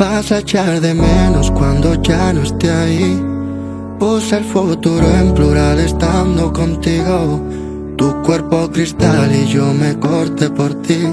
vas a echar de menos cuando ya no esté ahí. Puse el futuro en plural estando contigo. Tu cuerpo cristal y yo me corté por ti.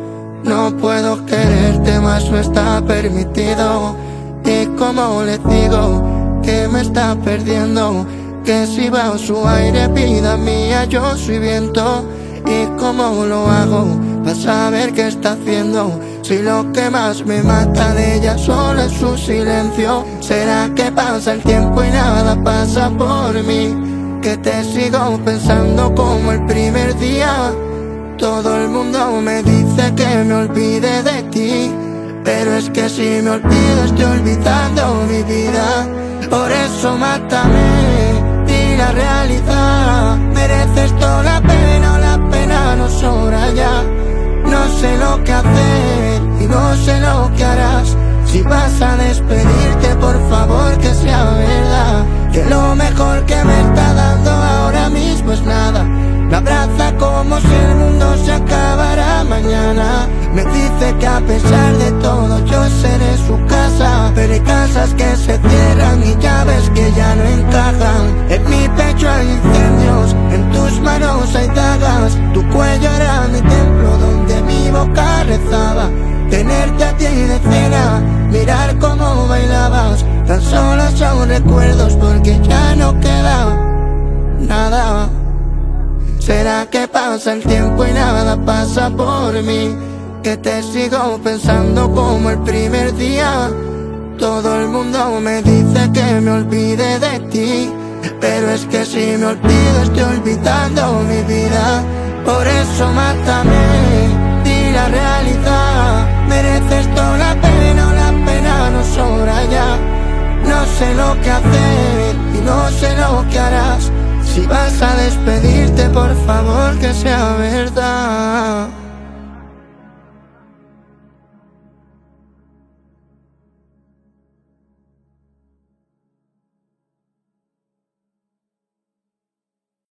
No puedo quererte más, no está permitido. Y como le digo que me está perdiendo, que si bajo su aire, vida mía, yo soy viento. Y cómo lo hago, vas a ver qué está haciendo. Si lo que más me mata de ella solo es su silencio. ¿Será que pasa el tiempo y nada pasa por mí? Que te sigo pensando como el primer día. Todo el mundo me dice que me olvide de ti, pero es que si me olvido estoy olvidando mi vida. Por eso mátame, di la realidad. Mereces toda la pena o la pena no sobra ya. No sé lo que hacer y no sé lo que harás. Si vas a despedirte, por favor que sea verdad. Que lo mejor que me está dando ahora mismo es nada. Me abraza como si el mundo se acabara mañana. Me dice que a pesar de todo yo seré su casa. Pero hay casas que se cierran y llaves que ya no encajan. En mi pecho hay incendios, en tus manos hay dagas. Tu cuello era mi templo donde mi boca rezaba. Tenerte a ti de cena, mirar cómo bailabas. Tan solo son recuerdos porque ya no queda nada. ¿Será que pasa el tiempo y nada pasa por mí? Que te sigo pensando como el primer día. Todo el mundo me dice que me olvide de ti, pero es que si me olvido estoy olvidando mi vida. Por eso mátame, di la realidad. Mereces toda la pena o la pena no sobra ya. No sé lo que hacer y no sé lo que harás. Si vas a despedirte, por favor que sea verdad.